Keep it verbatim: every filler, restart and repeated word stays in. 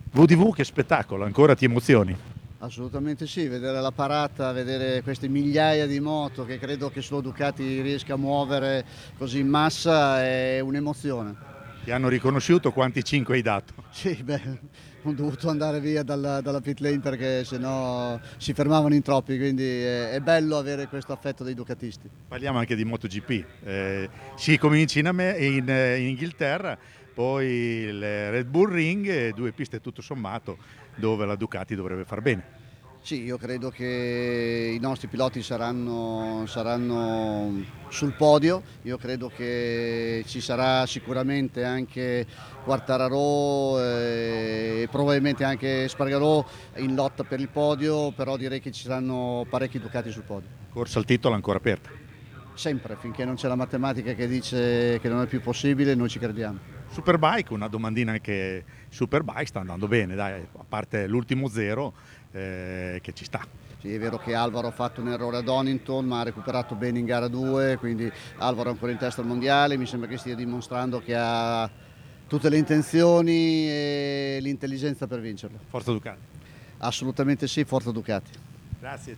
V D V che spettacolo, ancora ti emozioni? Assolutamente sì, vedere la parata, vedere queste migliaia di moto che credo che solo Ducati riesca a muovere così in massa è un'emozione. Ti hanno riconosciuto, quanti cinque hai dato? Sì, beh, ho dovuto andare via dalla, dalla pit lane perché sennò si fermavano in troppi, quindi è, è bello avere questo affetto dei ducatisti. Parliamo anche di MotoGP, eh, si comincia in, Ame- in, eh, in Inghilterra, poi il Red Bull Ring, e due piste tutto sommato dove la Ducati dovrebbe far bene. Sì, io credo che i nostri piloti saranno, saranno sul podio, io credo che ci sarà sicuramente anche Quartararo e probabilmente anche Spargarò in lotta per il podio, però direi che ci saranno parecchi Ducati sul podio. Corsa al titolo ancora aperta. Sempre, finché non c'è la matematica che dice che non è più possibile, noi ci crediamo. Superbike, una domandina anche Superbike sta andando bene, dai, a parte l'ultimo zero eh, che ci sta. Sì, è vero che Alvaro ha fatto un errore ad Donington, ma ha recuperato bene in gara due, quindi Alvaro è ancora in testa al mondiale, mi sembra che stia dimostrando che ha tutte le intenzioni e l'intelligenza per vincerlo. Forza Ducati. Assolutamente sì, forza Ducati. Grazie.